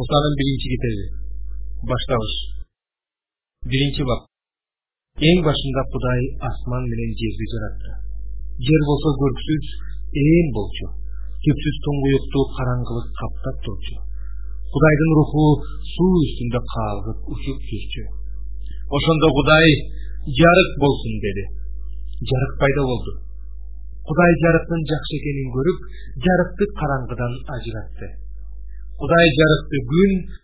Мусанын биринчи китеби. Башталыш. Биринчи бап. Эң башында Кудай асман менен жерди жаратты. Жер болсо көрксүз ээн болчу. Түпсүз туңгуюктуу караңгылык каптап турчу. Кудайдын руху суу үстүндө каалгып учуп жүрчү. Ошондо Кудай жарык болсун деди. Жарык пайда болду. Кудай жарыктын жакшы экенин көрүп, жарыкты караңгыдан ажыратты. Кудай жарыкты күн